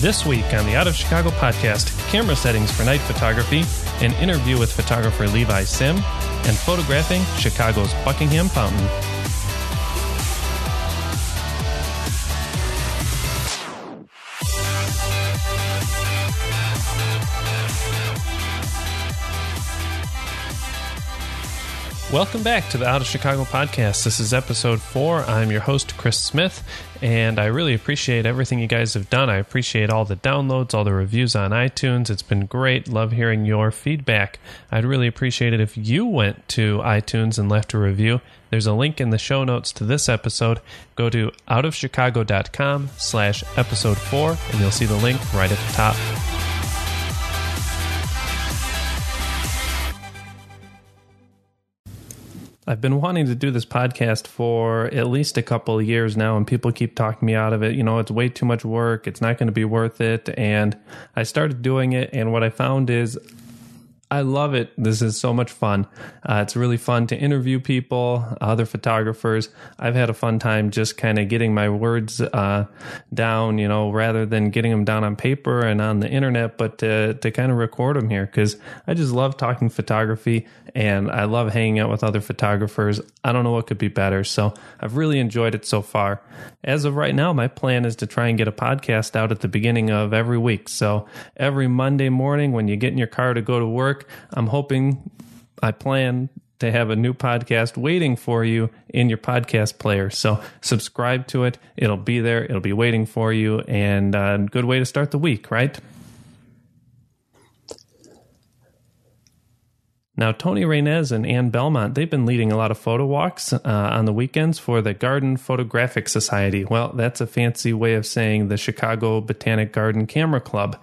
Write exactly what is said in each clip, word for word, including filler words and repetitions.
This week on the Out of Chicago podcast, camera settings for night photography, an interview with photographer Levi Sim, and photographing Chicago's Buckingham Fountain. Welcome back to the Out of Chicago podcast. This is episode four. I'm your host, Chris Smith, and I really appreciate everything you guys have done. I appreciate all the downloads, all the reviews on iTunes. It's been great. Love hearing your feedback. I'd really appreciate it if you went to iTunes and left a review. There's a link in the show notes to this episode. Go to outofchicago.com slash episode four, and you'll see the link right at the top. I've been wanting to do this podcast for at least a couple of years now, and people keep talking me out of it. You know, it's way too much work. It's not going to be worth it. And I started doing it, and what I found is I love it. This is so much fun. Uh, it's really fun to interview people, other photographers. I've had a fun time just kind of getting my words uh, down, you know, rather than getting them down on paper and on the internet, but to, to kind of record them here because I just love talking photography and I love hanging out with other photographers. I don't know what could be better. So I've really enjoyed it so far. As of right now, my plan is to try and get a podcast out at the beginning of every week. So every Monday morning when you get in your car to go to work, I'm hoping, I plan to have a new podcast waiting for you in your podcast player. So subscribe to it. It'll be there. It'll be waiting for you. And a good way to start the week, right? Now, Tony Rainez and Ann Belmont, they've been leading a lot of photo walks uh, on the weekends for the Garden Photographic Society. Well, that's a fancy way of saying the Chicago Botanic Garden Camera Club.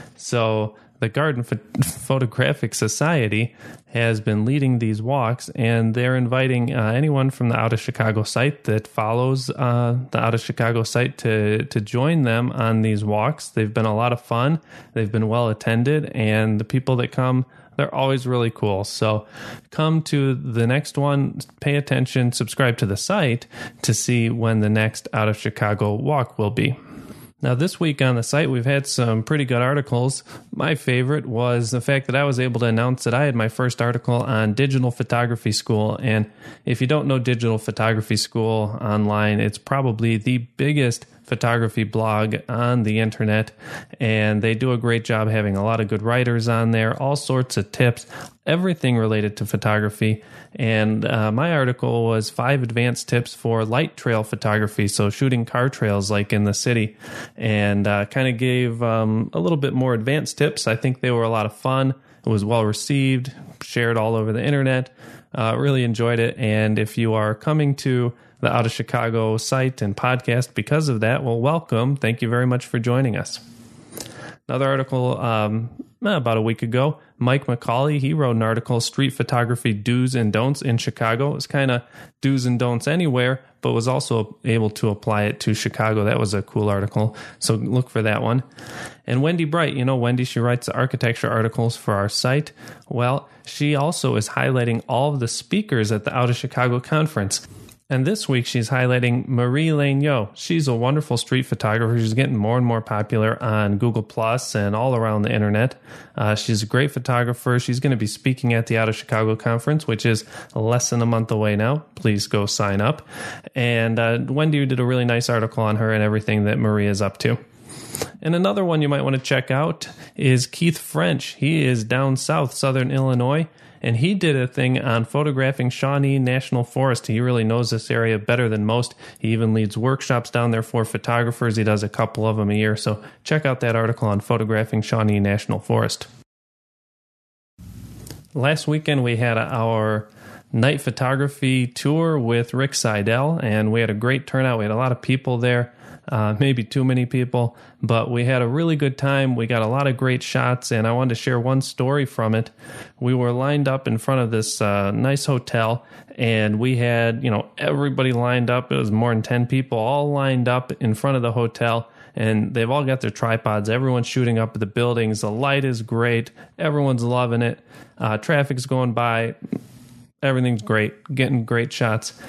So the Garden Ph- Photographic Society has been leading these walks, and they're inviting uh, anyone from the Out of Chicago site that follows uh, the Out of Chicago site to, to join them on these walks. They've been a lot of fun. They've been well attended, and the people that come, they're always really cool. So come to the next one, pay attention, subscribe to the site to see when the next Out of Chicago walk will be. Now, this week on the site, we've had some pretty good articles. My favorite was the fact that I was able to announce that I had my first article on Digital Photography School. And if you don't know Digital Photography School online, it's probably the biggest photography blog on the internet, and they do a great job having a lot of good writers on there, all sorts of tips, everything related to photography. And uh, my article was five advanced tips for light trail photography, so shooting car trails like in the city, and uh, kind of gave um, a little bit more advanced tips. I think they were a lot of fun. It was well received, shared all over the internet. Uh, really enjoyed it, and if you are coming to the Out of Chicago site and podcast because of that, well, welcome. Thank you very much for joining us. Another article um, about a week ago, Mike McCauley, he wrote an article, Street Photography Do's and Don'ts in Chicago. It was kind of do's and don'ts anywhere, but was also able to apply it to Chicago. That was a cool article, so look for that one. And Wendy Bright, you know Wendy, she writes the architecture articles for our site. Well, she also is highlighting all of the speakers at the Out of Chicago conference. And this week, she's highlighting Marie Legnaud. She's a wonderful street photographer. She's getting more and more popular on Google Plus and all around the internet. Uh, she's a great photographer. She's going to be speaking at the Out of Chicago conference, which is less than a month away now. Please go sign up. And uh, Wendy did a really nice article on her and everything that Marie is up to. And another one you might want to check out is Keith French. He is down south, southern Illinois. And he did a thing on photographing Shawnee National Forest. He really knows this area better than most. He even leads workshops down there for photographers. He does a couple of them a year. So check out that article on photographing Shawnee National Forest. Last weekend, we had our night photography tour with Rick Seidel, and we had a great turnout. We had a lot of people there. Uh, maybe too many people, but we had a really good time. We got a lot of great shots, and I wanted to share one story from it. We were lined up in front of this uh, nice hotel, and we had, you know, everybody lined up. It was more than ten people all lined up in front of the hotel, and they've all got their tripods. Everyone's shooting up at the buildings. The light is great. Everyone's loving it. Uh, traffic's going by. Everything's great, getting great shots.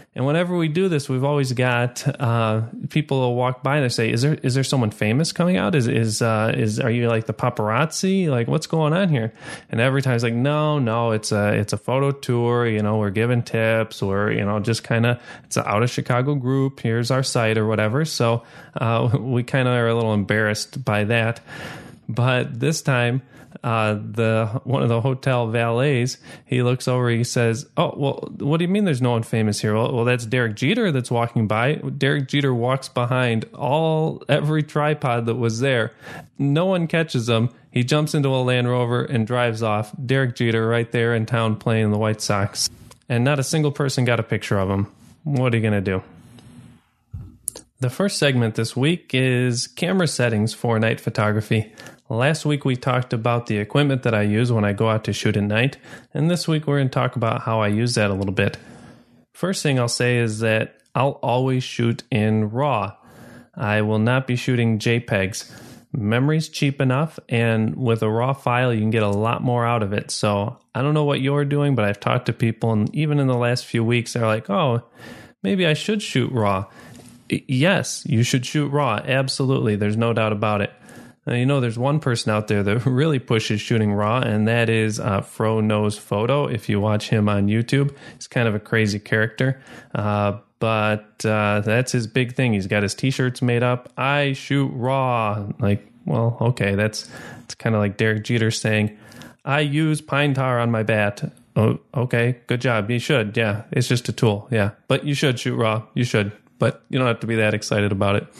And whenever we do this, we've always got uh, people will walk by and they say, "Is there is there someone famous coming out? Is is uh, is are you like the paparazzi? Like what's going on here?" And every time it's like, "No, no, it's a it's a photo tour. You know, we're giving tips. We're you know just kind of it's an out of Chicago group. Here's our site or whatever." So uh, we kind of are a little embarrassed by that. But this time, uh, the one of the hotel valets, he looks over, he says, "Oh, well, what do you mean there's no one famous here?" Well, well, that's Derek Jeter that's walking by. Derek Jeter walks behind all every tripod that was there. No one catches him. He jumps into a Land Rover and drives off. Derek Jeter right there in town playing the White Sox. And not a single person got a picture of him. What are you going to do? The first segment this week is camera settings for night photography. Last week we talked about the equipment that I use when I go out to shoot at night, and this week we're going to talk about how I use that a little bit. First thing I'll say is that I'll always shoot in RAW. I will not be shooting JPEGs. Memory's cheap enough, and with a RAW file you can get a lot more out of it. So I don't know what you're doing, but I've talked to people, and even in the last few weeks they're like, "Oh, maybe I should shoot RAW." Yes, you should shoot RAW. Absolutely. There's no doubt about it. Now, you know, there's one person out there that really pushes shooting RAW, and that is uh, Fro Knows Photo. If you watch him on YouTube, he's kind of a crazy character. Uh, but uh, that's his big thing. He's got his t-shirts made up. I shoot RAW. Like, well, okay, that's it's kind of like Derek Jeter saying, "I use pine tar on my bat." Oh, okay, good job. You should. Yeah, it's just a tool. Yeah, but you should shoot RAW. You should. But you don't have to be that excited about it.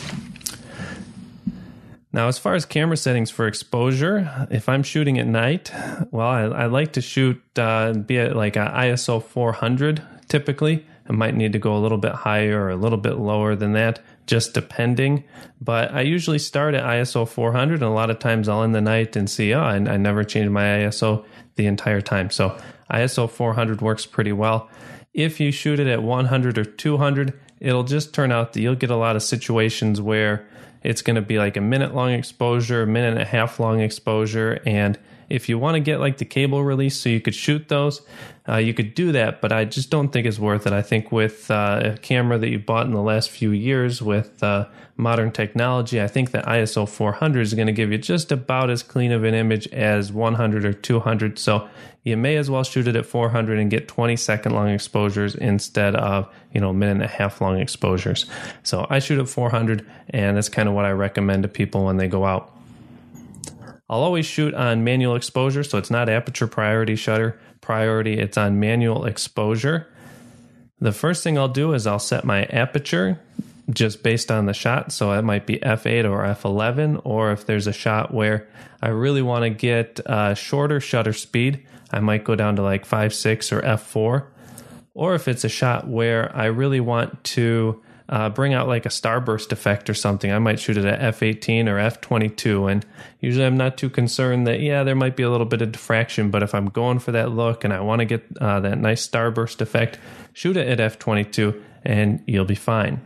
Now, as far as camera settings for exposure, if I'm shooting at night, well, I, I like to shoot, uh, be at like a I S O four hundred typically. I might need to go a little bit higher or a little bit lower than that, just depending. But I usually start at I S O four hundred, and a lot of times I'll end the night and see, oh, I, I never changed my I S O the entire time. So I S O four hundred works pretty well. If you shoot it at one hundred or two hundred, it'll just turn out that you'll get a lot of situations where it's going to be like a minute long exposure, a minute and a half long exposure. And if you want to get like the cable release so you could shoot those, uh, you could do that. But I just don't think it's worth it. I think with uh, a camera that you bought in the last few years with uh, modern technology, I think that I S O four hundred is going to give you just about as clean of an image as one hundred or two hundred. So you may as well shoot it at four hundred and get twenty second long exposures instead of, you know, minute and a half long exposures. So I shoot at four hundred, and that's kind of what I recommend to people when they go out. I'll always shoot on manual exposure, so it's not aperture priority, shutter priority, it's on manual exposure. The first thing I'll do is I'll set my aperture just based on the shot, so it might be f eight or f eleven, or if there's a shot where I really want to get a shorter shutter speed, I might go down to like five six or f four. Or if it's a shot where I really want to uh, bring out like a starburst effect or something, I might shoot it at f eighteen or f twenty-two. And usually I'm not too concerned that, yeah, there might be a little bit of diffraction, but if I'm going for that look and I want to get uh, that nice starburst effect, shoot it at f twenty-two and you'll be fine.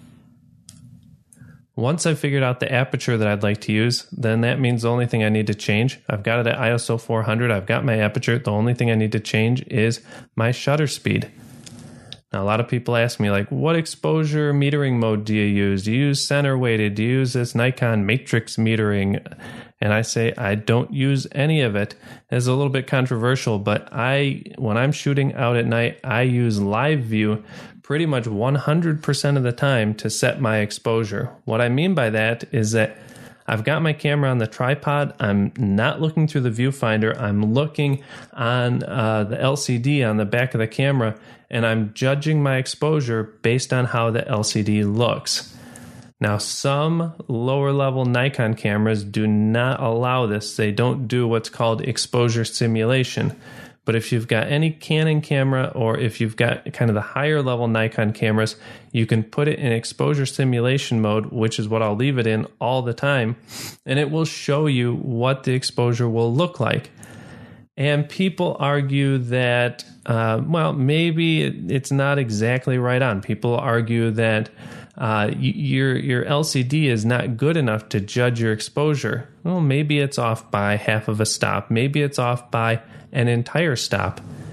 Once I've figured out the aperture that I'd like to use, then that means the only thing I need to change, I've got it at I S O four hundred, I've got my aperture, the only thing I need to change is my shutter speed. Now, a lot of people ask me, like, what exposure metering mode do you use? Do you use center weighted? Do you use this Nikon matrix metering? And I say I don't use any of it. It's a little bit controversial, but I, when I'm shooting out at night, I use live view pretty much one hundred percent of the time to set my exposure. What I mean by that is that I've got my camera on the tripod. I'm not looking through the viewfinder. I'm looking on uh, the L C D on the back of the camera, and I'm judging my exposure based on how the L C D looks. Now, some lower level Nikon cameras do not allow this. They don't do what's called exposure simulation. But if you've got any Canon camera, or if you've got kind of the higher level Nikon cameras, you can put it in exposure simulation mode, which is what I'll leave it in all the time, and it will show you what the exposure will look like. And people argue that, uh, well, maybe it's not exactly right on. People argue that uh, your your L C D is not good enough to judge your exposure. Well, maybe it's off by half of a stop. Maybe it's off by an entire stop.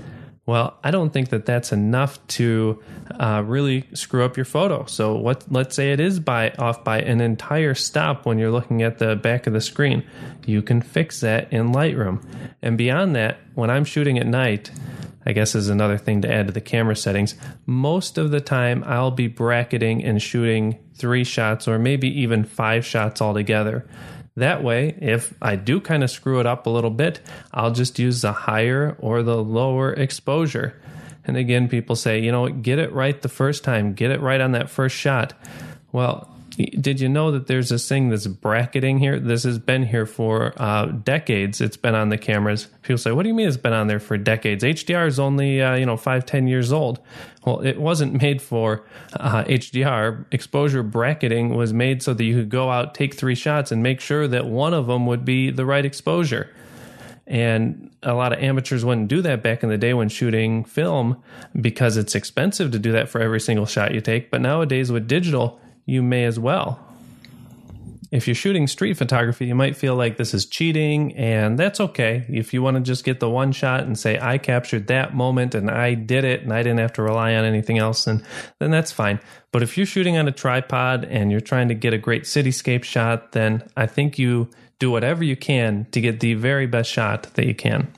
Well, I don't think that that's enough to uh, really screw up your photo. So what? Let's say it is by off by an entire stop when you're looking at the back of the screen. You can fix that in Lightroom. And beyond that, when I'm shooting at night, I guess is another thing to add to the camera settings, most of the time I'll be bracketing and shooting three shots or maybe even five shots altogether. That way, if I do kind of screw it up a little bit, I'll just use the higher or the lower exposure. And again, people say, you know, get it right the first time, get it right on that first shot. Well, did you know that there's this thing that's bracketing here? This has been here for uh, decades. It's been on the cameras. People say, what do you mean it's been on there for decades? H D R is only, uh, you know, five, ten years old. Well, it wasn't made for uh, H D R. Exposure bracketing was made so that you could go out, take three shots, and make sure that one of them would be the right exposure. And a lot of amateurs wouldn't do that back in the day when shooting film because it's expensive to do that for every single shot you take. But nowadays with digital, you may as well. If you're shooting street photography, you might feel like this is cheating, and that's okay. If you want to just get the one shot and say, I captured that moment and I did it and I didn't have to rely on anything else, and then that's fine. But if you're shooting on a tripod and you're trying to get a great cityscape shot, then I think you do whatever you can to get the very best shot that you can.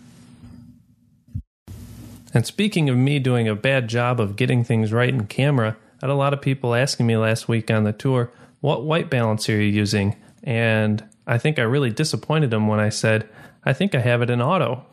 And speaking of me doing a bad job of getting things right in camera, I had a lot of people asking me last week on the tour, what white balance are you using? And I think I really disappointed them when I said, I think I have it in auto.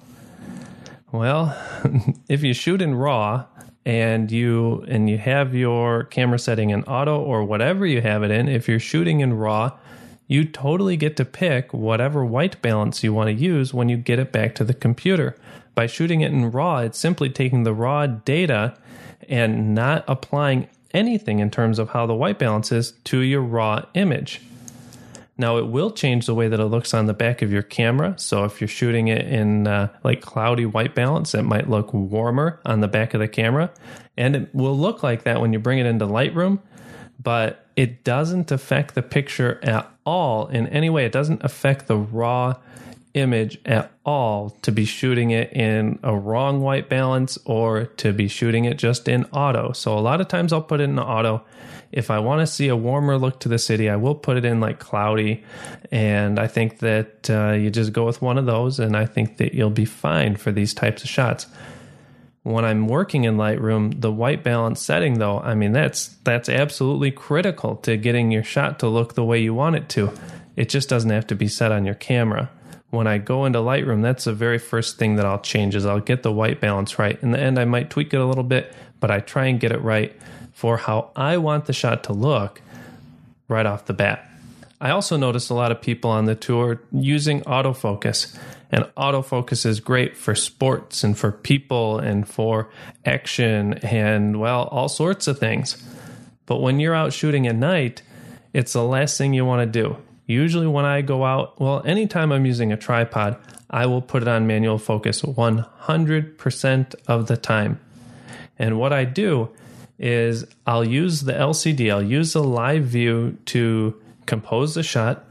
Well, if you shoot in RAW and you and you have your camera setting in auto or whatever you have it in, if you're shooting in RAW, you totally get to pick whatever white balance you want to use when you get it back to the computer. By shooting it in RAW, it's simply taking the raw data and not applying anything in terms of how the white balance is to your raw image. Now, it will change the way that it looks on the back of your camera. So if you're shooting it in uh, like cloudy white balance, it might look warmer on the back of the camera. And it will look like that when you bring it into Lightroom, but it doesn't affect the picture at all in any way. It doesn't affect the raw image at all to be shooting it in a wrong white balance or to be shooting it just in auto. So a lot of times I'll put it in auto. If I want to see a warmer look to the city, I will put it in like cloudy. And I think that uh, you just go with one of those, and I think that you'll be fine for these types of shots. When I'm working in Lightroom, the white balance setting, though, I mean, that's that's absolutely critical to getting your shot to look the way you want it to. It just doesn't have to be set on your camera. When I go into Lightroom, that's the very first thing that I'll change is I'll get the white balance right. In the end, I might tweak it a little bit, but I try and get it right for how I want the shot to look right off the bat. I also noticed a lot of people on the tour using autofocus. And autofocus is great for sports and for people and for action and, well, all sorts of things. But when you're out shooting at night, it's the last thing you want to do. Usually when I go out, well, anytime I'm using a tripod, I will put it on manual focus one hundred percent of the time. And what I do is I'll use the L C D, I'll use the live view to compose the shot,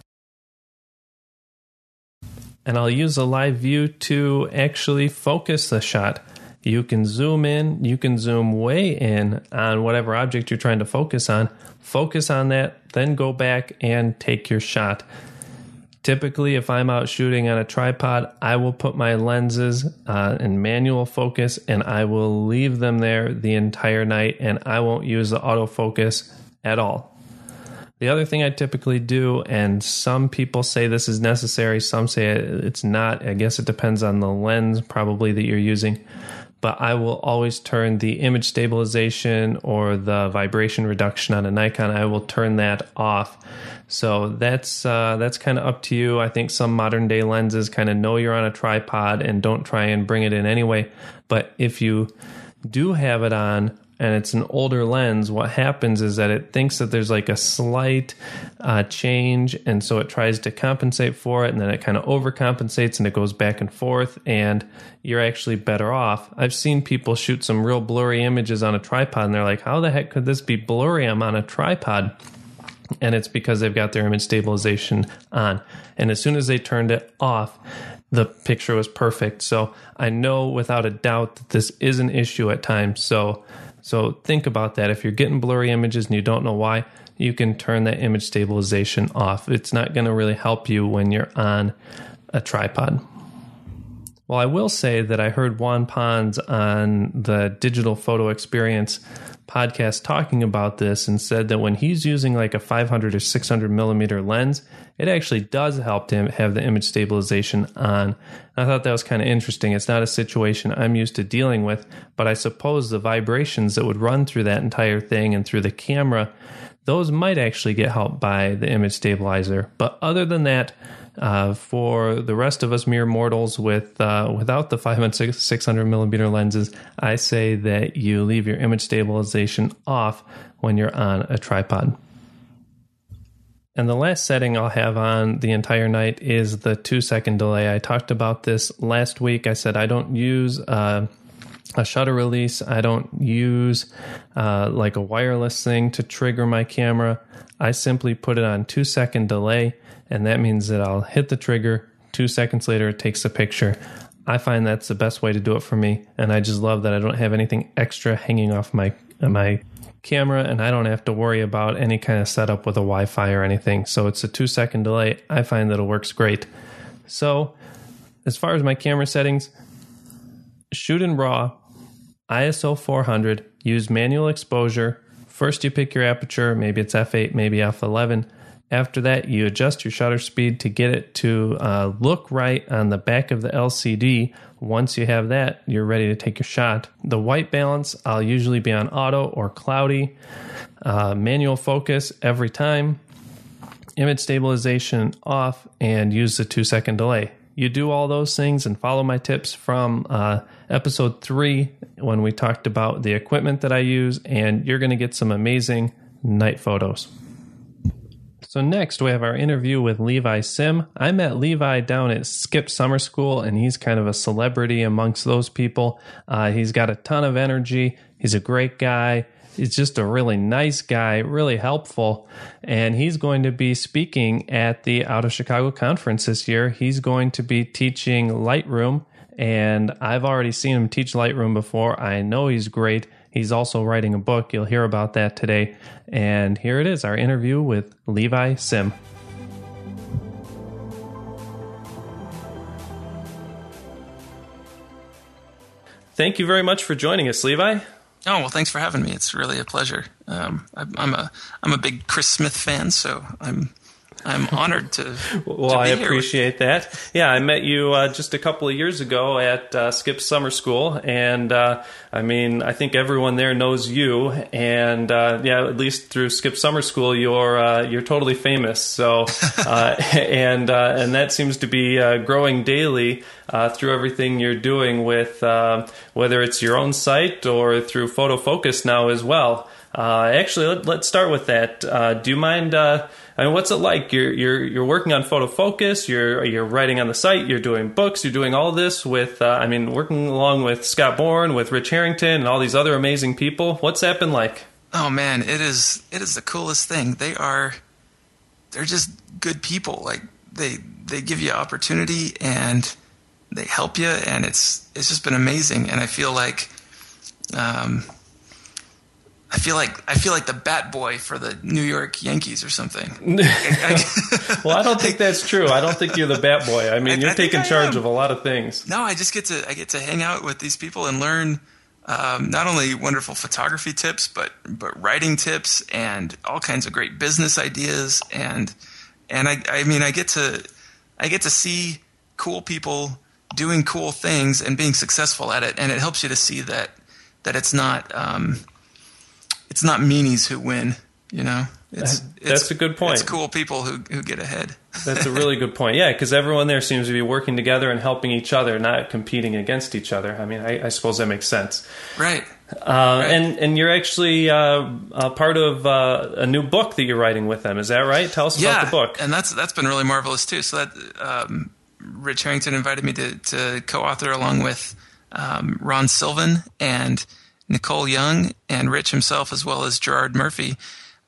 and I'll use the live view to actually focus the shot. You can zoom in, you can zoom way in on whatever object you're trying to focus on. Focus on that, then go back and take your shot. Typically, if I'm out shooting on a tripod, I will put my lenses uh, in manual focus and I will leave them there the entire night, and I won't use the autofocus at all. The other thing I typically do, and some people say this is necessary, some say it's not. I guess it depends on the lens probably that you're using. But I will always turn the image stabilization or the vibration reduction on a Nikon. I will turn that off. So that's uh, that's kind of up to you. I think some modern day lenses kind of know you're on a tripod and don't try and bring it in anyway. But if you do have it on and it's an older lens, what happens is that it thinks that there's like a slight uh, change, and so it tries to compensate for it, and then it kind of overcompensates and it goes back and forth, and you're actually better off. I've seen people shoot some real blurry images on a tripod, and they're like, how the heck could this be blurry? I'm on a tripod. And it's because they've got their image stabilization on. And as soon as they turned it off, the picture was perfect. So I know without a doubt that this is an issue at times. So so think about that. If you're getting blurry images and you don't know why, you can turn that image stabilization off. It's not going to really help you when you're on a tripod. Well, I will say that I heard Juan Pons on the Digital Photo Experience podcast talking about this and said that when he's using like a five hundred or six hundred millimeter lens, it actually does help him have the image stabilization on. I thought that was kind of interesting. It's not a situation I'm used to dealing with, but I suppose the vibrations that would run through that entire thing and through the camera, those might actually get helped by the image stabilizer. But other than that, Uh, for the rest of us mere mortals with uh, without the five hundred, six hundred millimeter lenses, I say that you leave your image stabilization off when you're on a tripod. And the last setting I'll have on the entire night is the two second delay. I talked about this last week. I said I don't use uh, a shutter release. I don't use uh, like a wireless thing to trigger my camera. I simply put it on two second delay. And that means that I'll hit the trigger, two seconds later it takes a picture. I find that's the best way to do it for me, and I just love that I don't have anything extra hanging off my my camera, and I don't have to worry about any kind of setup with a Wi-Fi or anything. So it's a two second delay. I find that it works great. So as far as my camera settings, shoot in RAW, I S O four hundred, use manual exposure. First you pick your aperture, maybe it's f eight, maybe f eleven. After that, you adjust your shutter speed to get it to uh, look right on the back of the L C D. Once you have that, you're ready to take your shot. The white balance, I'll usually be on auto or cloudy. Uh, manual focus every time. Image stabilization off, and use the two second delay. You do all those things and follow my tips from uh, episode three when we talked about the equipment that I use, and you're going to get some amazing night photos. So next, we have our interview with Levi Sim. I met Levi down at Skip Summer School, and he's kind of a celebrity amongst those people. Uh, he's got a ton of energy. He's a great guy. He's just a really nice guy, really helpful. And he's going to be speaking at the Out of Chicago conference this year. He's going to be teaching Lightroom, and I've already seen him teach Lightroom before. I know he's great. He's also writing a book. You'll hear about that today. And here it is, our interview with Levi Sim. Thank you very much for joining us, Levi. Oh, well, thanks for having me. It's really a pleasure. Um, I, I'm a I'm a big Chris Smith fan, so I'm I'm honored to. well, to be I here. appreciate that. Yeah, I met you uh, just a couple of years ago at uh, Skip Summer School, and uh, I mean, I think everyone there knows you, and uh, yeah, at least through Skip Summer School, you're uh, you're totally famous. So, uh, and uh, and that seems to be uh, growing daily uh, through everything you're doing with uh, whether it's your own site or through Photo Focus now as well. Uh, actually, let, let's start with that. Uh, do you mind? Uh, I mean, what's it like? You're you're you're working on Photo Focus. You're you're writing on the site. You're doing books. You're doing all this with. Uh, I mean, working along with Scott Bourne, with Rich Harrington, and all these other amazing people. What's that been like? Oh man, it is it is the coolest thing. They are, they're just good people. Like they they give you opportunity and they help you, and it's it's just been amazing. And I feel like. Um, I feel like I feel like the bat boy for the New York Yankees or something. Well, I don't think that's true. I don't think you're the bat boy. I mean, you're I, I taking charge of a lot of things. No, I just get to I get to hang out with these people and learn um, not only wonderful photography tips, but but writing tips and all kinds of great business ideas. And and I I mean I get to I get to see cool people doing cool things and being successful at it, and it helps you to see that that it's not. Um, It's not meanies who win, you know. It's, That's it's, a good point. It's cool people who who get ahead. That's a really good point. Yeah, because everyone there seems to be working together and helping each other, not competing against each other. I mean, I, I suppose that makes sense. Right. Uh, right. And and you're actually uh, a part of uh, a new book that you're writing with them. Is that right? Tell us yeah, about the book. And that's that's been really marvelous too. So that um, Rich Harrington invited me to to co-author along with um, Ron Sylvan and Nicole Young and Rich himself, as well as Gerard Murphy.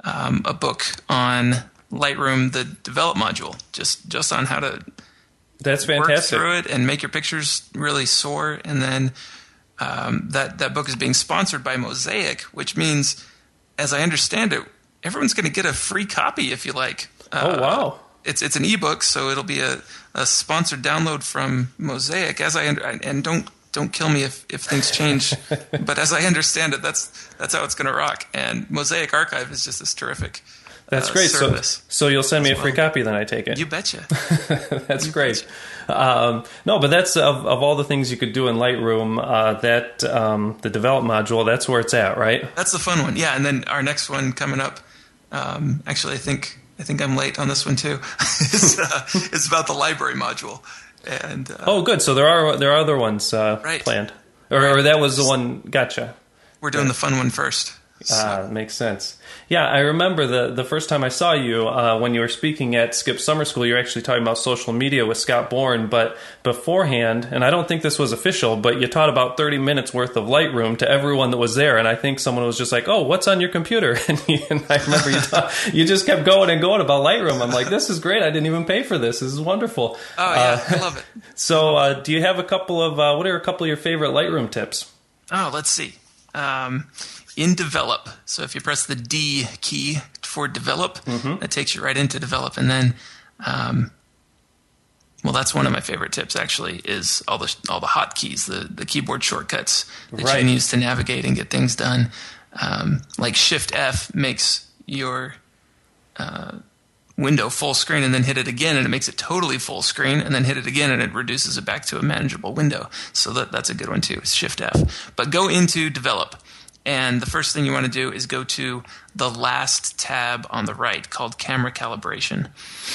um, a book on Lightroom, the develop module, just just on how to That's work fantastic. through it and make your pictures really soar. And then um, that that book is being sponsored by Mosaic, which means, as I understand it, everyone's going to get a free copy if you like. Uh, oh wow! It's it's an ebook, so it'll be a, a sponsored download from Mosaic. As I under, and don't don't kill me if, if things change, but as I understand it, that's that's how it's going to rock. And Mosaic Archive is just this terrific. That's uh, great. So, service. so you'll send me a well. free copy then, I take it. You betcha. That's you great. betcha. Um, no, but that's of, of all the things you could do in Lightroom, uh, that um, the develop module, that's where it's at, right? That's the fun one. Yeah, and then our next one coming up. Um, actually, I think I think I'm late on this one too. it's, uh, it's about the library module. And uh, oh, good. So there are there are other ones uh, right. planned, or, or that was the one. Gotcha. We're doing yeah. the fun one first. So. Ah, makes sense. Yeah, I remember the, the first time I saw you uh, when you were speaking at Skip Summer School, you were actually talking about social media with Scott Bourne, but beforehand, and I don't think this was official, but you taught about thirty minutes worth of Lightroom to everyone that was there, and I think someone was just like, oh, what's on your computer? And, you, and I remember you, taught, you just kept going and going about Lightroom. I'm like, this is great. I didn't even pay for this. This is wonderful. Oh, yeah, uh, I love it. So uh, do you have a couple of, uh, what are a couple of your favorite Lightroom tips? Oh, let's see. Um... In develop, so if you press the D key for develop, mm-hmm. that takes you right into develop, and then, um, well, that's one of my favorite tips. Actually, is all the all the hotkeys, the the keyboard shortcuts that right. you can use to navigate and get things done. Um, like Shift F makes your uh, window full screen, and then hit it again, and it makes it totally full screen, and then hit it again, and it reduces it back to a manageable window. So that that's a good one too. Is Shift F, but go into develop. And the first thing you want to do is go to the last tab on the right called Camera Calibration.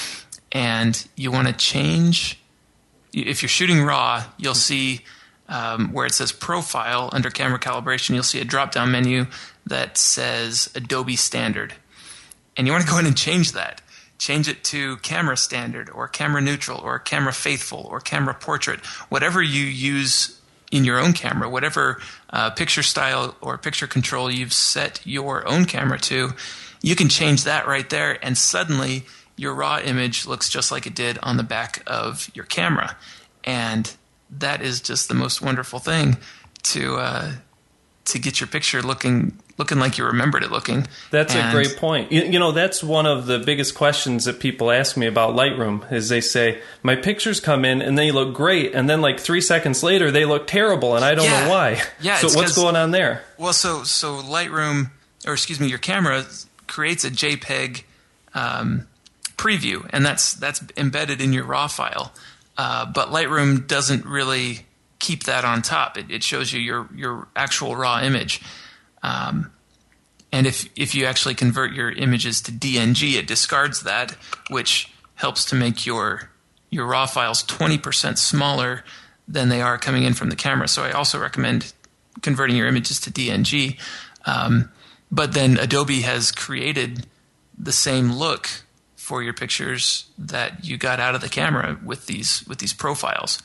And you want to change, if you're shooting RAW, you'll see um, where it says Profile under Camera Calibration, you'll see a drop-down menu that says Adobe Standard. And you want to go in and change that. Change it to Camera Standard or Camera Neutral or Camera Faithful or Camera Portrait, whatever you use in your own camera, whatever uh, picture style or picture control you've set your own camera to, you can change that right there, and suddenly your raw image looks just like it did on the back of your camera. And that is just the most wonderful thing to uh, to get your picture looking looking like you remembered it looking. That's and, a great point. You, you know, that's one of the biggest questions that people ask me about Lightroom is they say, my pictures come in and they look great, and then like three seconds later they look terrible, and I don't yeah, know why. Yeah, so what's going on there? Well, so so Lightroom, or excuse me, your camera creates a JPEG um, preview, and that's that's embedded in your RAW file. Uh, but Lightroom doesn't really keep that on top. It, it shows you your your actual RAW image. Um, and if if you actually convert your images to D N G, it discards that, which helps to make your your RAW files twenty percent smaller than they are coming in from the camera. So I also recommend converting your images to D N G. Um, but then Adobe has created the same look for your pictures that you got out of the camera with these with these profiles.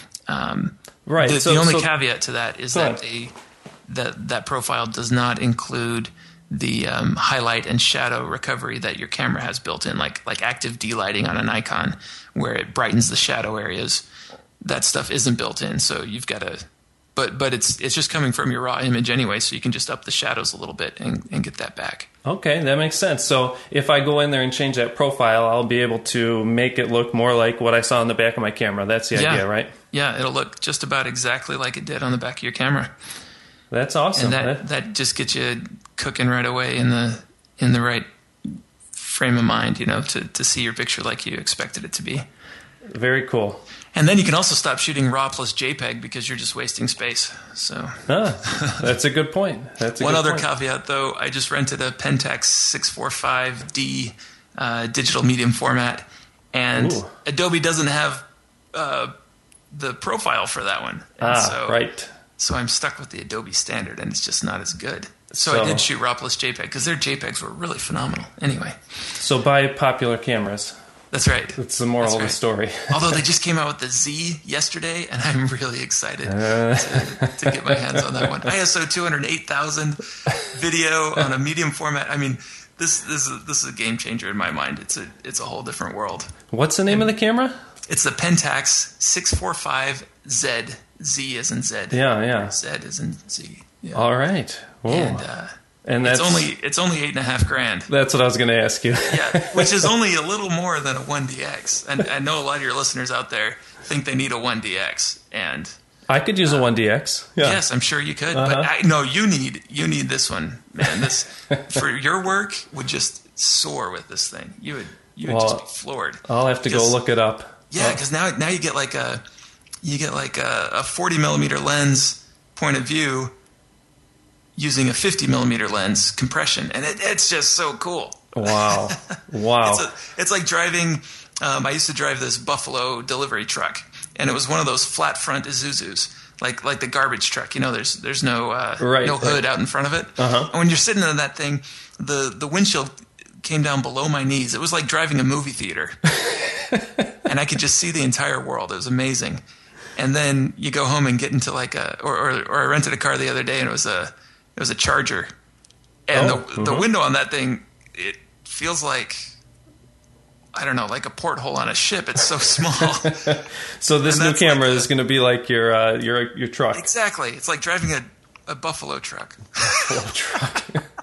Um, right. The, so, the only so, caveat to that is that they, that that profile does not include the um, highlight and shadow recovery that your camera has built in, like like active delighting on a Nikon, where it brightens the shadow areas. That stuff isn't built in, so you've got to. But but it's it's just coming from your raw image anyway, so you can just up the shadows a little bit and, and get that back. Okay, that makes sense. So if I go in there and change that profile, I'll be able to make it look more like what I saw on the back of my camera. That's the yeah. idea, right? Yeah, it'll look just about exactly like it did on the back of your camera. That's awesome. And that that just gets you cooking right away in the in the right frame of mind, you know, to, to see your picture like you expected it to be. Very cool. And then you can also stop shooting RAW plus JPEG because you're just wasting space. So ah, that's a good point. That's a one good other point. caveat, though. I just rented a Pentax six forty-five D uh, digital medium format, and Ooh. Adobe doesn't have uh, the profile for that one. And ah, so, right. So I'm stuck with the Adobe standard, and it's just not as good. So, so I did shoot RAW plus JPEG because their JPEGs were really phenomenal. Anyway, so buy popular cameras. That's right. That's the moral That's of right. the story. Although they just came out with the Z yesterday, and I'm really excited uh. to, to get my hands on that one. I S O two hundred eight thousand video on a medium format. I mean, this this is this is a game changer in my mind. It's a it's a whole different world. What's the name and, of the camera? It's the Pentax six forty-five Z. Z as in Z. Yeah, yeah. Z as in Z. Yeah. All right. Whoa. And, uh, and that's it's only it's only eight and a half grand. That's what I was going to ask you. Yeah, which is only a little more than a one D X. And I know a lot of your listeners out there think they need a one D X, and I could use uh, a one D X. Yeah. Yes, I'm sure you could. Uh-huh. But I, no, you need you need this one, man. This for your work would just soar with this thing. You would you would well, just be floored. I'll have to go look it up. Yeah, because now now you get like a you get like a, a forty millimeter lens point of view using a fifty millimeter lens compression, and it, it's just so cool. Wow, wow! it's, a, it's like driving. Um, I used to drive this Buffalo delivery truck, and it was one of those flat front Isuzus, like like the garbage truck. You know, there's there's no uh, right, no hood right. out in front of it. Uh-huh. And when you're sitting in that thing, the the windshield came down below my knees. It was like driving a movie theater, and I could just see the entire world. It was amazing. And then you go home and get into like a or, or or I rented a car the other day, and it was a it was a Charger, and oh, the mm-hmm. the window on that thing, it feels like, I don't know, like a porthole on a ship. It's so small. So this new camera like is going to be like your uh, your your truck. Exactly. It's like driving a, a Buffalo truck. Buffalo truck.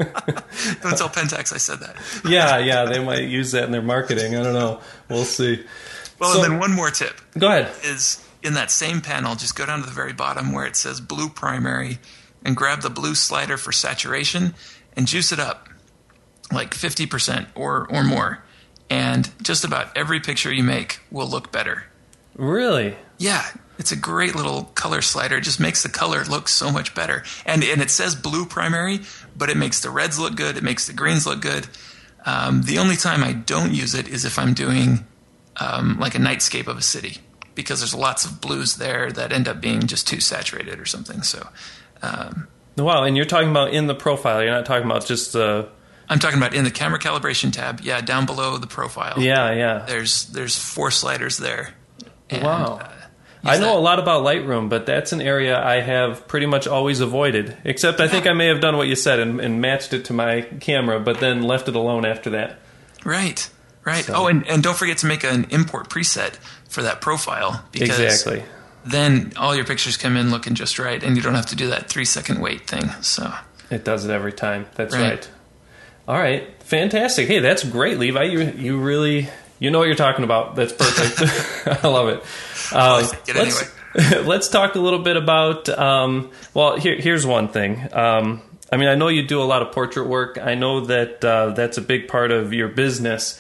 Don't tell Pentax I said that. Yeah, yeah, they might use that in their marketing. I don't know. We'll see. Well, so, and then one more tip. Go ahead. Is in that same panel, just go down to the very bottom where it says blue primary, and grab the blue slider for saturation and juice it up like fifty percent or or more. And just about every picture you make will look better. Really? Yeah. It's a great little color slider. It just makes the color look so much better. And and it says blue primary, but it makes the reds look good. It makes the greens look good. Um, the only time I don't use it is if I'm doing um, like a nightscape of a city, because there's lots of blues there that end up being just too saturated or something. So, um, wow. And you're talking about in the profile. You're not talking about just the... I'm talking about in the camera calibration tab. Yeah, down below the profile. Yeah, yeah. There's there's four sliders there. And, wow. Uh, I know that. a lot about Lightroom, but that's an area I have pretty much always avoided. Except I think I may have done what you said and, and matched it to my camera, but then left it alone after that. Right, right. So. Oh, and, and don't forget to make an import preset for that profile. Because exactly. Then all your pictures come in looking just right, and you don't have to do that three-second wait thing. So it does it every time. That's right. right. All right. Fantastic. Hey, that's great, Levi. You you really... You know what you're talking about. That's perfect. I love it. Uh, Get let's, anyway. let's talk a little bit about, um, well, here, here's one thing. Um, I mean, I know you do a lot of portrait work. I know that uh, that's a big part of your business.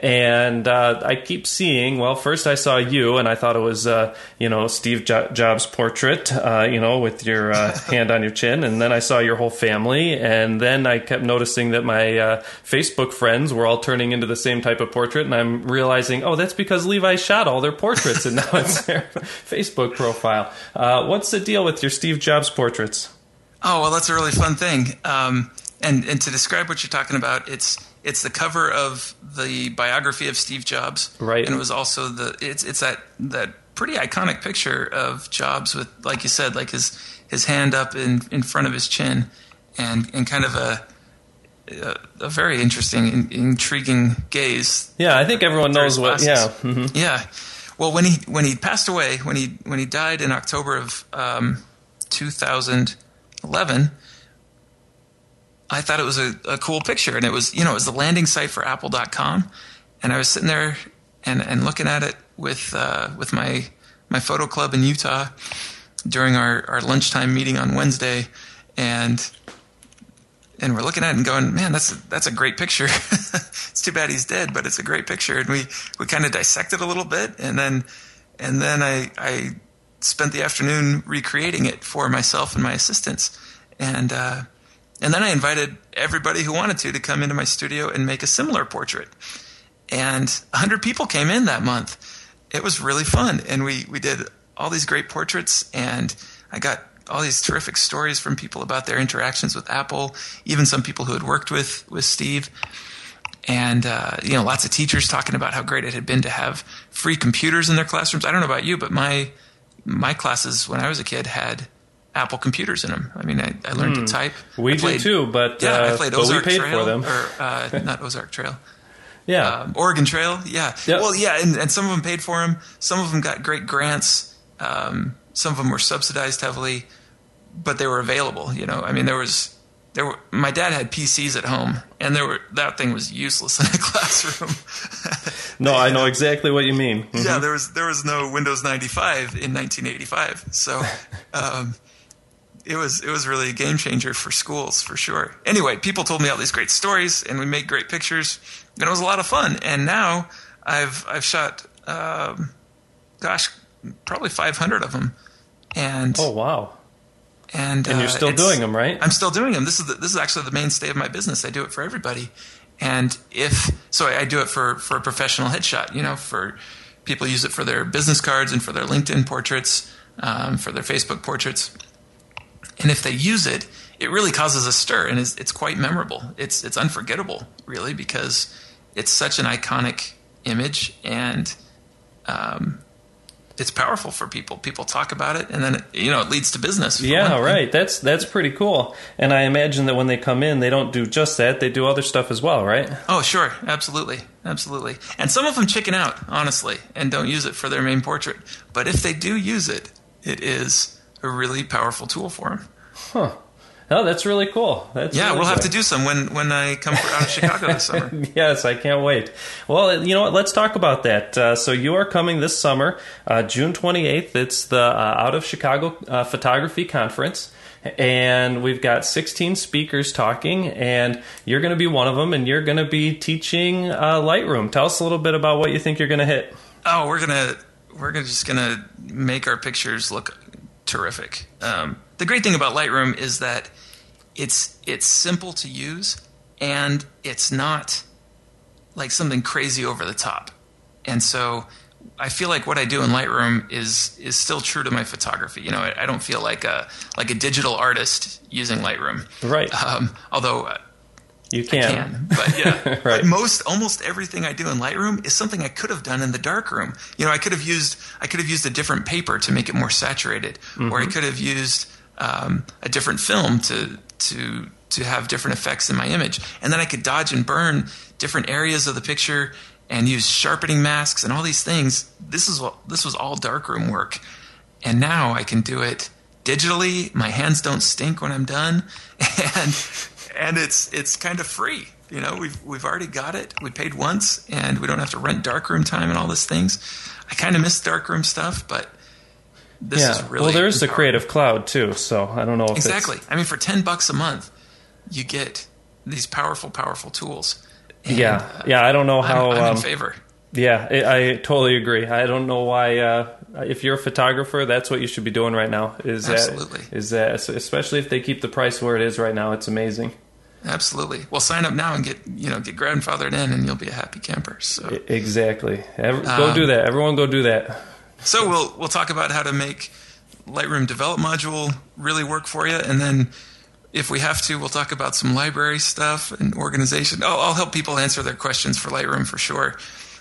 And uh, I keep seeing, well, first I saw you, and I thought it was, uh, you know, Steve jo- Jobs' portrait, uh, you know, with your uh, hand on your chin. And then I saw your whole family. And then I kept noticing that my uh, Facebook friends were all turning into the same type of portrait. And I'm realizing, oh, that's because Levi shot all their portraits, and now it's their Facebook profile. Uh, what's the deal with your Steve Jobs portraits? Oh, well, that's a really fun thing. Um, and, and to describe what you're talking about, it's it's the cover of the biography of Steve Jobs. Right. And it was also the it's it's that, that pretty iconic picture of Jobs with, like you said, like his his hand up in, in front of his chin, and, and kind of a a, a very interesting, in, intriguing gaze. Yeah, I think everyone knows what. Glasses. Yeah. Mm-hmm. Yeah. Well, when he when he passed away, when he when he died in October of um, two thousand eleven, I thought it was a, a cool picture, and it was, you know, it was the landing site for Apple dot com, and I was sitting there and, and looking at it with uh, with my my photo club in Utah during our, our lunchtime meeting on Wednesday, and and we're looking at it and going, man, that's a, that's a great picture. It's too bad he's dead, but it's a great picture, and we, we kind of dissected a little bit, and then and then I I spent the afternoon recreating it for myself and my assistants, and uh, and then I invited everybody who wanted to to come into my studio and make a similar portrait. And a hundred people came in that month. It was really fun, and we, we did all these great portraits, and I got all these terrific stories from people about their interactions with Apple, even some people who had worked with, with Steve. And, uh, you know, lots of teachers talking about how great it had been to have free computers in their classrooms. I don't know about you, but my my classes when I was a kid had Apple computers in them. I mean, I, I learned mm. to type. We I played, do too, but yeah, uh, I played but Ozark we paid Trail, for them. or uh, not Ozark Trail. Yeah, um, Oregon Trail. Yeah, yep. Well, yeah, and, and some of them paid for them. Some of them got great grants. Um, some of them were subsidized heavily, but they were available. You know, I mean, there was. There were, my dad had P Cs at home, and there were that thing was useless in a classroom. No, I know exactly what you mean. Mm-hmm. Yeah, there was there was no Windows ninety-five in nineteen eighty-five, so um, it was it was really a game changer for schools for sure. Anyway, people told me all these great stories, and we made great pictures, and it was a lot of fun. And now I've I've shot, um, gosh, probably five hundred of them. And oh wow. And, and you're still uh, doing them, right? I'm still doing them. This is the, this is actually the mainstay of my business. I do it for everybody, and if so, I do it for, for a professional headshot. You know, for people use it for their business cards and for their LinkedIn portraits, um, for their Facebook portraits. And if they use it, it really causes a stir, and it's, it's quite memorable. It's it's unforgettable, really, because it's such an iconic image, and um, it's powerful for people. People talk about it, and then, you know, it leads to business. Yeah, right. That's that's pretty cool. And I imagine that when they come in, they don't do just that. They do other stuff as well, right? Oh, sure. Absolutely. Absolutely. And some of them chicken out, honestly, and don't use it for their main portrait. But if they do use it, it is a really powerful tool for them. Huh. Oh, that's really cool. That's yeah, really we'll good. have to do some when, when I come out of Chicago this summer. Yes, I can't wait. Well, you know what? Let's talk about that. Uh, so you are coming this summer, uh, June twenty-eighth. It's the uh, Out of Chicago uh, Photography Conference. And we've got sixteen speakers talking, and you're going to be one of them, and you're going to be teaching uh, Lightroom. Tell us a little bit about what you think you're going to hit. Oh, we're gonna we're gonna just going to make our pictures look terrific. Um, the great thing about Lightroom is that it's it's simple to use, and it's not like something crazy over the top. And so I feel like what I do in Lightroom is is still true to my photography. You know, I, I don't feel like a like a digital artist using Lightroom. Right. Um, although uh, you can. I can, but yeah. Right. But most almost everything I do in Lightroom is something I could have done in the darkroom. You know, I could have used I could have used a different paper to make it more saturated, mm-hmm. or I could have used um, a different film to to to have different effects in my image, and then I could dodge and burn different areas of the picture and use sharpening masks and all these things. This is what this was all darkroom work, and now I can do it digitally. My hands don't stink when I'm done, and and it's it's kind of free. You know, we've we've already got it. We paid once, and we don't have to rent darkroom time and all these things. I kind of miss darkroom stuff, but this yeah. is really well. There's the empowering. Creative Cloud too, so I don't know if exactly. It's... I mean, for ten bucks a month, you get these powerful, powerful tools. And, yeah, uh, yeah. I don't know how. I'm, I'm um, in favor. Yeah, I, I totally agree. I don't know why. Uh, if you're a photographer, that's what you should be doing right now. Is Absolutely. That, is that especially if they keep the price where it is right now? It's amazing. Absolutely. Well, sign up now and get you know get grandfathered in, and you'll be a happy camper. So exactly. Every, go um, do that. Everyone, go do that. So we'll we'll talk about how to make Lightroom Develop module really work for you, and then if we have to, we'll talk about some library stuff and organization. Oh, I'll help people answer their questions for Lightroom for sure.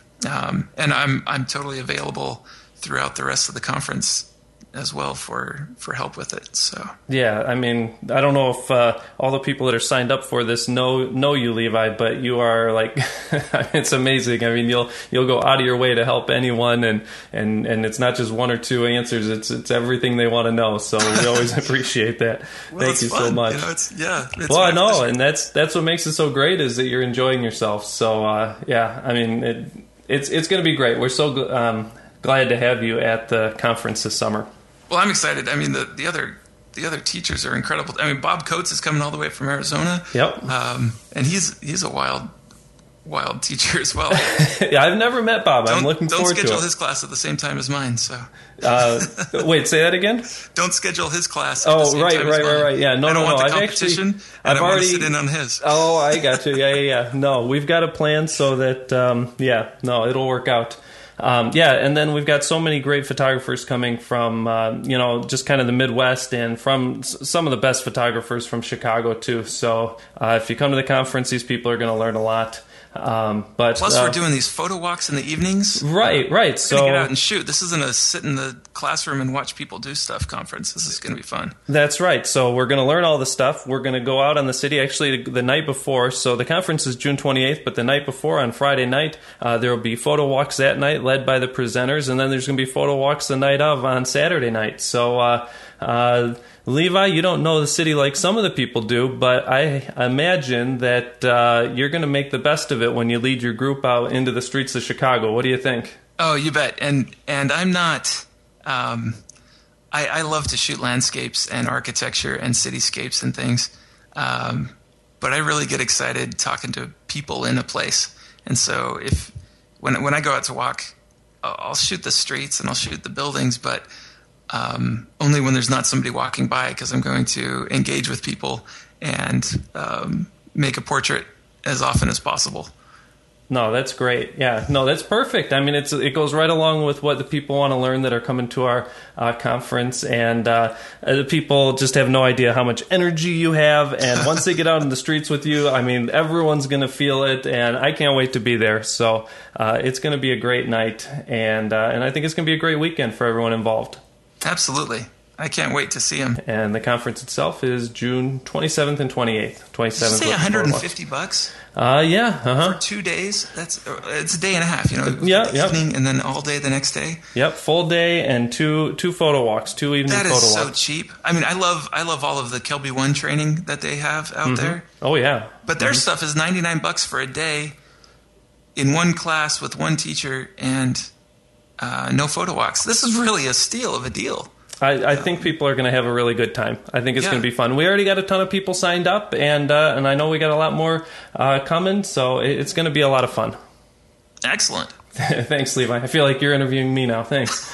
Um, and I'm I'm totally available throughout the rest of the conference as well for, for help with it. So yeah, I mean, I don't know if uh, all the people that are signed up for this know know you, Levi, but you are like, it's amazing. I mean, you'll you'll go out of your way to help anyone, and, and, and it's not just one or two answers. It's it's everything they want to know. So we always appreciate that. well, Thank you fun. so much. You know, it's, yeah, it's well, I know, pleasure. and that's that's what makes it so great is that you're enjoying yourself. So uh, yeah, I mean, it, it's it's going to be great. We're so um, glad to have you at the conference this summer. Well, I'm excited. I mean, the, the other the other teachers are incredible. I mean, Bob Coates is coming all the way from Arizona. Yep. Um, and he's he's a wild wild teacher as well. Yeah, I've never met Bob. Don't, I'm looking don't forward to it. Don't schedule his class at the same time as mine. So. uh, wait, say that again. Don't schedule his class. At oh, the same right, time right, as right, mine. right. Yeah, no, I don't no, want no. the I've competition. actually, and I've I already want to sit in on his. Oh, I got you. Yeah, yeah, yeah. No, we've got a plan so that, um, yeah, no, it'll work out. Um, yeah, and then we've got so many great photographers coming from, uh, you know, just kind of the Midwest and from s- some of the best photographers from Chicago, too. So uh, if you come to the conference, these people are going to learn a lot. Um, but Plus, uh, we're doing these photo walks in the evenings. Right, right. We're So gonna get out and shoot. This isn't a sit in the classroom and watch people do stuff conference. This is going to be fun. That's right. So we're going to learn all the stuff. We're going to go out on the city actually the night before. So the conference is June twenty-eighth, but the night before on Friday night, uh, there will be photo walks that night led by the presenters, and then there's going to be photo walks the night of on Saturday night. So uh, uh, Levi, you don't know the city like some of the people do, but I imagine that uh, you're going to make the best of it when you lead your group out into the streets of Chicago. What do you think? Oh, you bet. And and I'm not. Um, I, I love to shoot landscapes and architecture and cityscapes and things, um, but I really get excited talking to people in a place. And so if when when I go out to walk, I'll, I'll shoot the streets and I'll shoot the buildings, but Um, only when there's not somebody walking by, because I'm going to engage with people and um, make a portrait as often as possible. No, that's great. Yeah, no, that's perfect. I mean, it's it goes right along with what the people want to learn that are coming to our uh, conference, and uh, the people just have no idea how much energy you have. And once they get out in the streets with you, I mean, everyone's going to feel it, and I can't wait to be there. So uh, it's going to be a great night, and uh, and I think it's going to be a great weekend for everyone involved. Absolutely. I can't wait to see him. And the conference itself is June twenty-seventh and twenty-eighth. twenty-seventh. Did you say one hundred fifty bucks? Uh, yeah. Uh-huh. For two days? That's it's a day and a half, you know. Yeah, the yeah. Evening and then all day the next day. Yep, full day and two two photo walks, two evening that photo walks. That is so cheap. I mean, I love I love all of the Kelby One training that they have out mm-hmm. there. Oh yeah. But their mm-hmm. stuff is ninety-nine bucks for a day in one class with one teacher and uh, no photo walks. This is really a steal of a deal. I, I think people are going to have a really good time. I think it's yeah. going to be fun. We already got a ton of people signed up, and uh, and I know we got a lot more uh, coming, so it's going to be a lot of fun. Excellent. Thanks, Levi. I feel like you're interviewing me now. Thanks.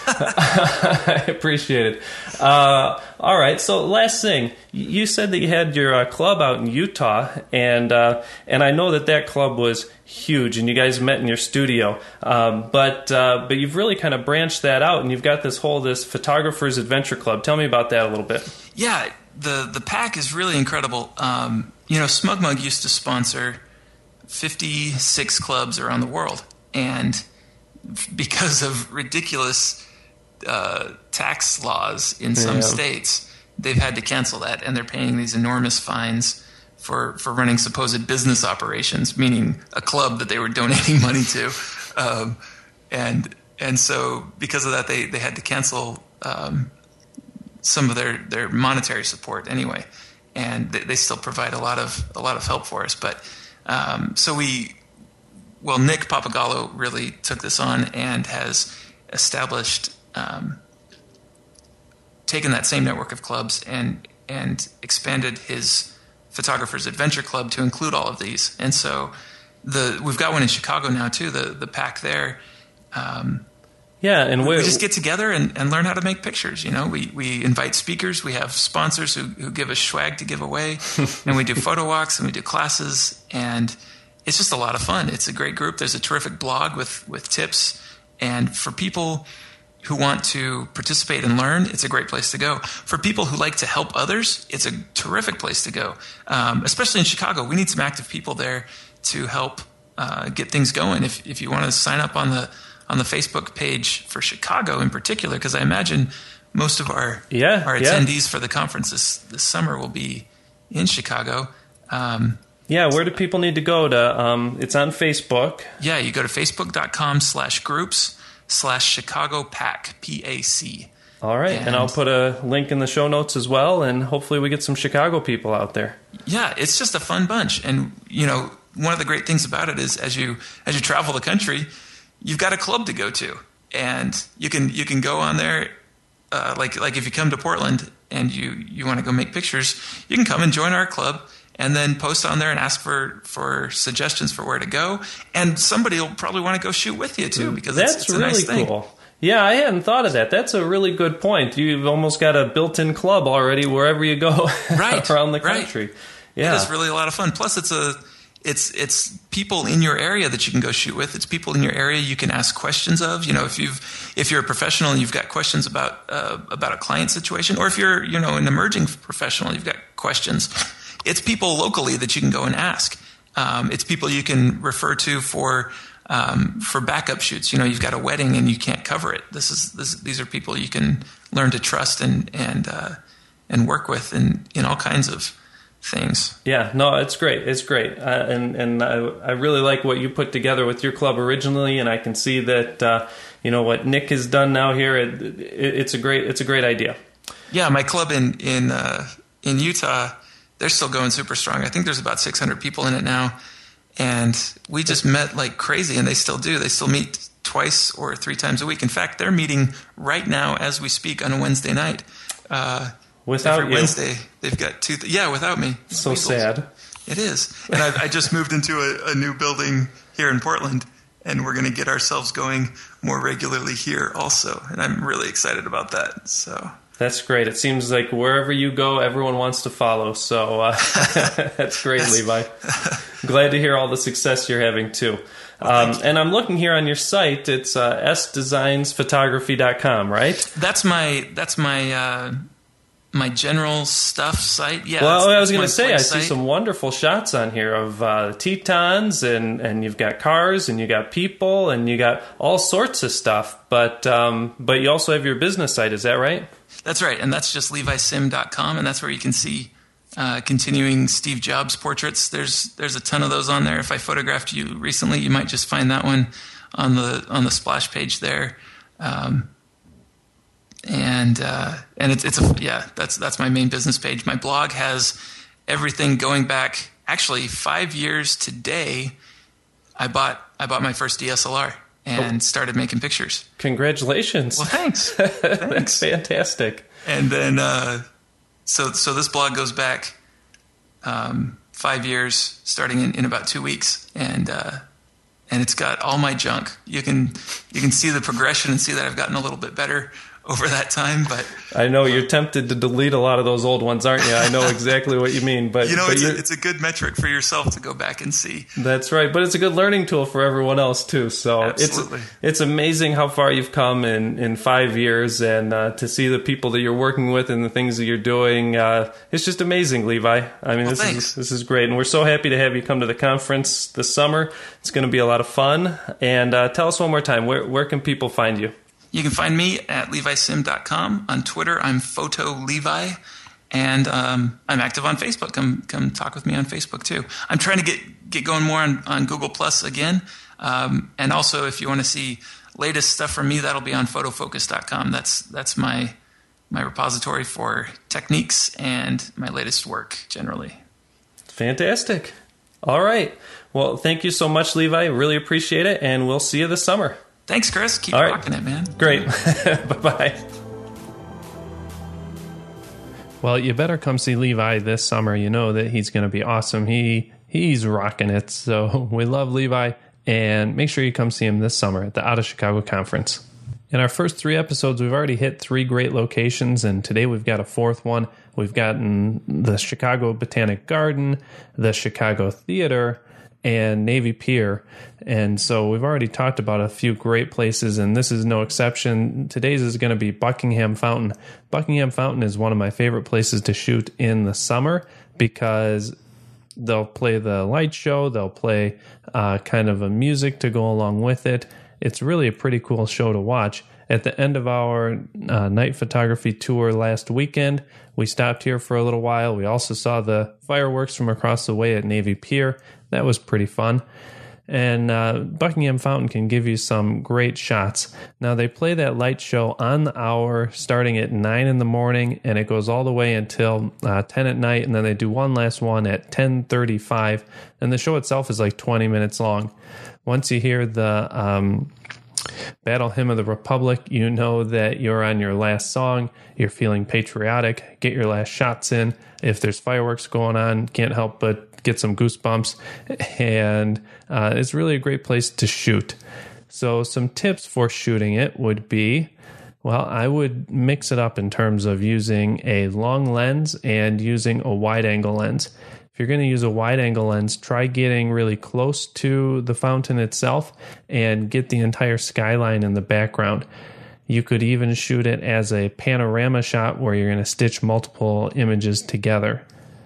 I appreciate it. Uh, all right. So last thing, you said that you had your uh, club out in Utah, and uh, and I know that that club was huge, and you guys met in your studio. Um, but uh, but you've really kind of branched that out, and you've got this whole this Photographers Adventure Club. Tell me about that a little bit. Yeah, the the pack is really incredible. Um, you know, SmugMug used to sponsor fifty-six clubs around the world, and because of ridiculous uh, tax laws in some yeah. states, they've had to cancel that, and they're paying these enormous fines for, for running supposed business operations, meaning a club that they were donating money to. Um, and and so because of that, they, they had to cancel um, some of their, their monetary support anyway. And they, they still provide a lot of a lot of help for us. But um, so we... Well, Nick Papagallo really took this on and has established, um, taken that same network of clubs and and expanded his Photographers Adventure Club to include all of these. And so the we've got one in Chicago now too. The the pack there. Um, yeah, and we just get together and, and learn how to make pictures. You know, we we invite speakers. We have sponsors who who give us swag to give away, and we do photo walks and we do classes and. It's just a lot of fun. It's a great group. There's a terrific blog with, with tips. And for people who want to participate and learn, it's a great place to go. For people who like to help others, it's a terrific place to go. Um, especially in Chicago. We need some active people there to help uh, get things going. If if you want to sign up on the on the Facebook page for Chicago in particular, because I imagine most of our yeah, our yeah. attendees for the conference this, this summer will be in Chicago. Um, Yeah, where do people need to go to? Um, it's on Facebook. Yeah, you go to facebook.com slash groups slash Chicago Pack, P A C. All right, and, and I'll put a link in the show notes as well, and hopefully we get some Chicago people out there. Yeah, it's just a fun bunch. And, you know, one of the great things about it is as you as you travel the country, you've got a club to go to. And you can you can go on there, uh, like like if you come to Portland and you, you want to go make pictures, you can come and join our club. And then post on there and ask for, for suggestions for where to go. And somebody will probably want to go shoot with you, too, because That's it's, it's a really nice thing. Cool. Yeah, I hadn't thought of that. That's a really good point. You've almost got a built-in club already wherever you go right, around the right. country. Yeah. It is really a lot of fun. Plus, it's a it's it's people in your area that you can go shoot with. It's people in your area you can ask questions of. You know, if you've if you're a professional and you've got questions about uh, about a client situation, or if you're you know an emerging professional, you've got questions. It's people locally that you can go and ask. Um, it's people you can refer to for um, for backup shoots. You know, you've got a wedding and you can't cover it. This is this, these are people you can learn to trust and and uh, and work with in, in all kinds of things. Yeah, no, it's great. It's great, uh, and and I, I really like what you put together with your club originally, and I can see that uh, you know what Nick has done now here. It, it, it's a great it's a great idea. Yeah, my club in in uh, in Utah, they're still going super strong. I think there's about six hundred people in it now, and we just met like crazy, and they still do. They still meet twice or three times a week. In fact, they're meeting right now as we speak on a Wednesday night. Uh, without every you. Wednesday, they've got two. Th- yeah, without me. So Weasels. sad. It is. And I, I just moved into a, a new building here in Portland, and we're going to get ourselves going more regularly here also. And I'm really excited about that. So. That's great. It seems like wherever you go, everyone wants to follow. So uh, that's great, Levi. Glad to hear all the success you're having, too. Um, and I'm looking here on your site. It's uh, s designs photography dot com, right? That's my that's my uh, my general stuff site. Yeah. Well, that's, I was that's going to say, I site. see some wonderful shots on here of uh, Tetons, and, and you've got cars, and you got people, and you got all sorts of stuff. But um, but you also have your business site. Is that right? That's right, and that's just levi sim dot com, and that's where you can see uh, continuing Steve Jobs portraits. There's there's a ton of those on there. If I photographed you recently, you might just find that one on the on the splash page there. Um, and uh, and it's it's a yeah that's that's my main business page. My blog has everything going back actually five years today. I bought I bought my first D S L R. And oh. started making pictures. Congratulations! Well, thanks. thanks. That's fantastic. And then, uh, so so this blog goes back um, five years, starting in, in about two weeks, and uh, and it's got all my junk. You can you can see the progression and see that I've gotten a little bit better over that time. But I know you're tempted to delete a lot of those old ones, aren't you? I know exactly what you mean. But you know, but it's, a, it's a good metric for yourself to go back and see. That's right, but it's a good learning tool for everyone else too. So Absolutely. it's it's amazing how far you've come in, in five years, and uh, to see the people that you're working with and the things that you're doing. Uh, it's just amazing, Levi. I mean, well, this thanks. is this is great, and we're so happy to have you come to the conference this summer. It's going to be a lot of fun. And uh, tell us one more time, where where can people find you? You can find me at levi sim dot com. On Twitter, I'm PhotoLevi. And um, I'm active on Facebook. Come come talk with me on Facebook, too. I'm trying to get, get going more on, on Google Plus again. Um, and also, if you want to see latest stuff from me, that'll be on photofocus dot com. That's that's my my repository for techniques and my latest work, generally. Fantastic. All right. Well, thank you so much, Levi. Really appreciate it. And we'll see you this summer. Thanks, Chris. Keep All right. rocking it, man. Great. Bye-bye. Well, you better come see Levi this summer. You know that he's going to be awesome. He He's rocking it. So we love Levi. And make sure you come see him this summer at the Out of Chicago Conference. In our first three episodes, we've already hit three great locations. And today we've got a fourth one. We've gotten the Chicago Botanic Garden, the Chicago Theater, and Navy Pier. And so we've already talked about a few great places, and this is no exception. Today's is going to be Buckingham Fountain. Buckingham Fountain is one of my favorite places to shoot in the summer because they'll play the light show, they'll play uh, kind of a music to go along with it. It's really a pretty cool show to watch. At the end of our uh, night photography tour last weekend, we stopped here for a little while. We also saw the fireworks from across the way at Navy Pier. That was pretty fun. And uh, Buckingham Fountain can give you some great shots. Now, they play that light show on the hour starting at nine in the morning, and it goes all the way until uh, ten at night, and then they do one last one at ten thirty-five, and the show itself is like twenty minutes long. Once you hear the um, Battle Hymn of the Republic, you know that you're on your last song, you're feeling patriotic, get your last shots in. If there's fireworks going on, can't help but get some goosebumps, and uh, it's really a great place to shoot. So some tips for shooting it would be, well, I would mix it up in terms of using a long lens and using a wide angle lens. If you're going to use a wide angle lens, try getting really close to the fountain itself and get the entire skyline in the background. You could even shoot it as a panorama shot where you're going to stitch multiple images together.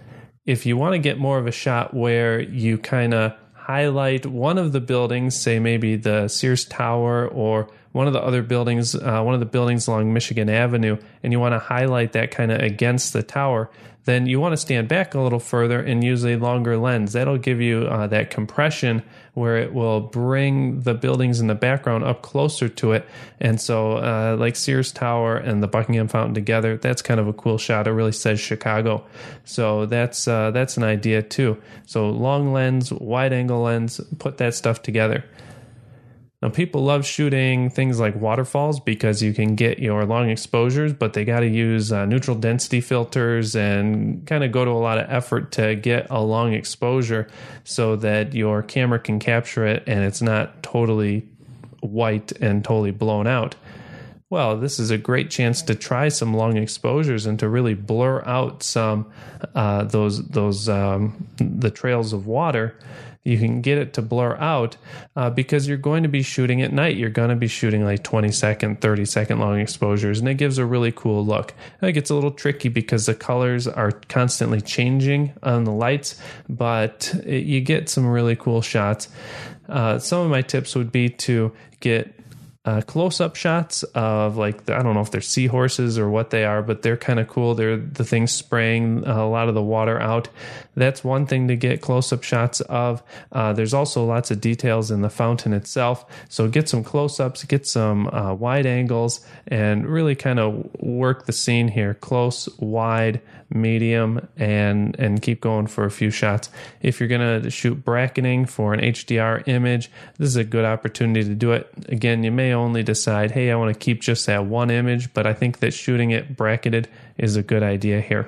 if you want to get more of a shot where you kind of highlight one of the buildings, say maybe the Sears Tower or one of the other buildings, uh, one of the buildings along Michigan Avenue, and you want to highlight that kind of against the tower, then you want to stand back a little further and use a longer lens. That'll give you uh, that compression where it will bring the buildings in the background up closer to it. And so uh, like Sears Tower and the Buckingham Fountain together, that's kind of a cool shot. It really says Chicago. So that's uh, that's an idea too. So long lens, wide angle lens, put that stuff together. Now, people love shooting things like waterfalls because you can get your long exposures, but they got to use uh, neutral density filters and kind of go to a lot of effort to get a long exposure so that your camera can capture it and it's not totally white and totally blown out. Well, this is a great chance to try some long exposures and to really blur out some uh, those those um, the trails of water. You can get it to blur out uh, because you're going to be shooting at night. You're going to be shooting like twenty second, thirty second long exposures, and it gives a really cool look. It gets a little tricky because the colors are constantly changing on the lights, but it, you get some really cool shots. Uh, some of my tips would be to get Uh, close-up shots of, like, I don't know if they're seahorses or what they are, but they're kind of cool. They're the things spraying a lot of the water out. That's one thing to get close-up shots of. Uh, there's also lots of details in the fountain itself. So get some close-ups, get some uh, wide angles, and really kind of work the scene here. Close, wide, medium, and and keep going for a few shots. If you're going to shoot bracketing for an H D R image, this is a good opportunity to do it. Again, you may only decide, hey, I want to keep just that one image, but I think that shooting it bracketed is a good idea here.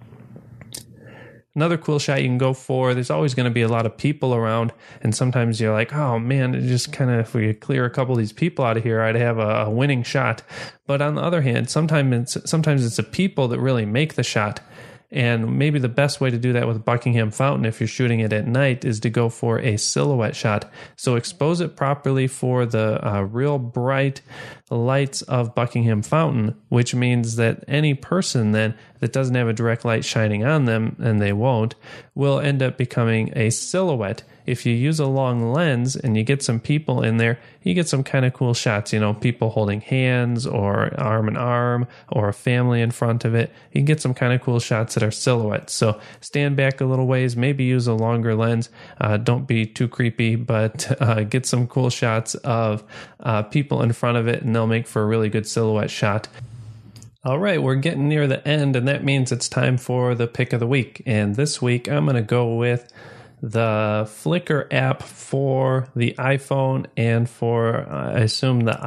Another cool shot you can go for, there's always going to be a lot of people around, and sometimes you're like, oh man, it just kind of, if we could clear a couple of these people out of here, I'd have a, a winning shot. But on the other hand, sometimes it's, sometimes it's the people that really make the shot. And maybe the best way to do that with Buckingham Fountain, if you're shooting it at night, is to go for a silhouette shot. So expose it properly for the uh, real bright lights of Buckingham Fountain, which means that any person then that doesn't have a direct light shining on them, and they won't, will end up becoming a silhouette. If you use a long lens and you get some people in there, you get some kind of cool shots, you know, people holding hands or arm in arm or a family in front of it. You can get some kind of cool shots that are silhouettes. So stand back a little ways, maybe use a longer lens. Uh, don't be too creepy, but uh, get some cool shots of uh, people in front of it, and they'll make for a really good silhouette shot. All right, we're getting near the end, and that means it's time for the pick of the week. And this week, I'm going to go with the Flickr app for the iPhone and for, I assume, the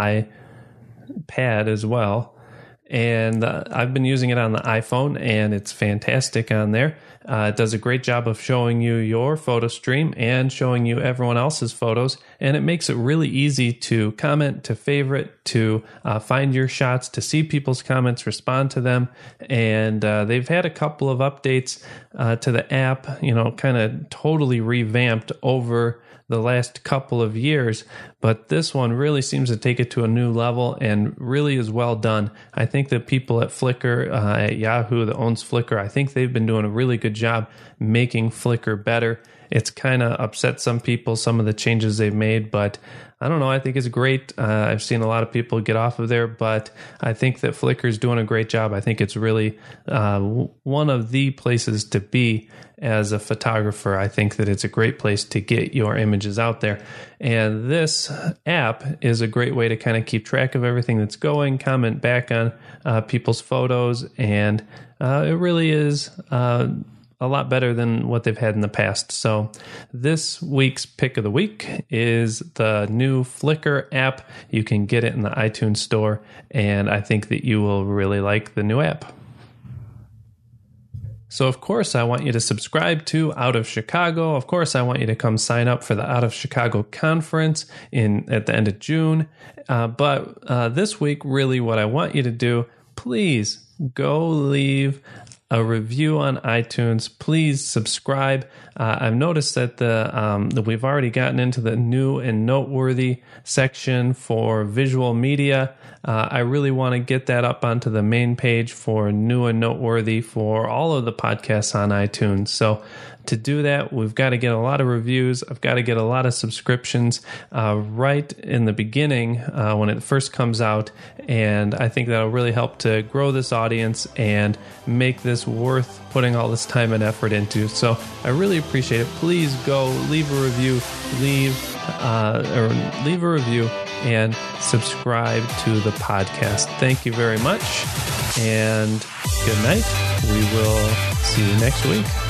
iPad as well. And uh, I've been using it on the iPhone, and it's fantastic on there. Uh, it does a great job of showing you your photo stream and showing you everyone else's photos, and it makes it really easy to comment, to favorite, to uh, find your shots, to see people's comments, respond to them. And uh, they've had a couple of updates uh, to the app, you know, kind of totally revamped over the last couple of years, but this one really seems to take it to a new level and really is well done. I think that people at Flickr, uh, at Yahoo that owns Flickr, I think they've been doing a really good job making Flickr better. It's kind of upset some people, some of the changes they've made, but I don't know. I think it's great. Uh, I've seen a lot of people get off of there, but I think that Flickr is doing a great job. I think it's really uh, one of the places to be as a photographer. I think that it's a great place to get your images out there. And this app is a great way to kind of keep track of everything that's going, comment back on uh, people's photos, and uh, it really is uh, a lot better than what they've had in the past. So this week's pick of the week is the new Flickr app. You can get it in the iTunes store, and I think that you will really like the new app. So, of course, I want you to subscribe to Out of Chicago. Of course, I want you to come sign up for the Out of Chicago conference in at the end of June. Uh, but uh, this week, really what I want you to do, please go leave a review on iTunes. Please subscribe. Uh, I've noticed that the um, that we've already gotten into the new and noteworthy section for visual media. Uh, I really want to get that up onto the main page for new and noteworthy for all of the podcasts on iTunes. So to do that, we've got to get a lot of reviews. I've got to get a lot of subscriptions uh, right in the beginning uh, when it first comes out. And I think that'll really help to grow this audience and make this worth putting all this time and effort into. So I really appreciate it. Please go leave a review, leave uh, or leave a review and subscribe to the podcast. Thank you very much and good night. We will see you next week.